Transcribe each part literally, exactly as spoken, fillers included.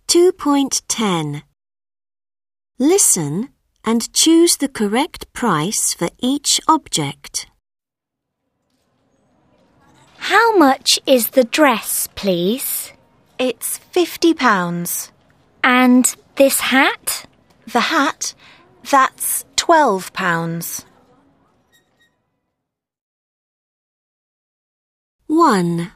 two point ten. Listen and choose the correct price for each object. How much is the dress, please? It's fifty pounds. And this hat? The hat, that's twelve pounds. one.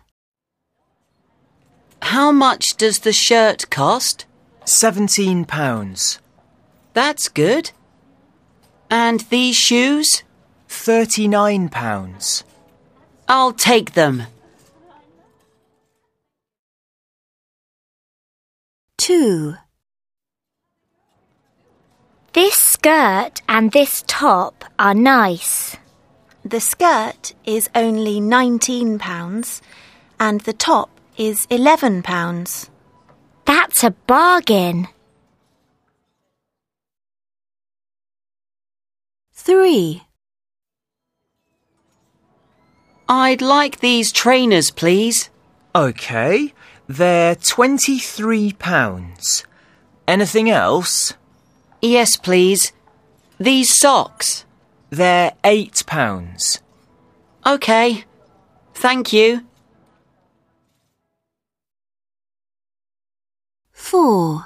How much does the shirt cost? Seventeen pounds. That's good. And these shoes? Thirty-nine pounds. I'll take them. two. This skirt and this top are nice. The skirt is only nineteen pounds and the top is eleven pounds. That's a bargain. three. I'd like these trainers, please. OK, they're twenty-three pounds. Anything else? Yes, please. These socks. They're eight pounds. OK. Thank you. four.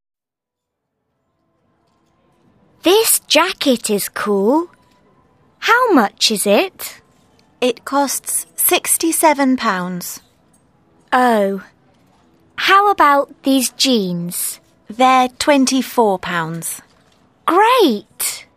This jacket is cool. How much is it? It costs sixty-seven pounds. Oh. How about these jeans? They're twenty-four pounds. Great!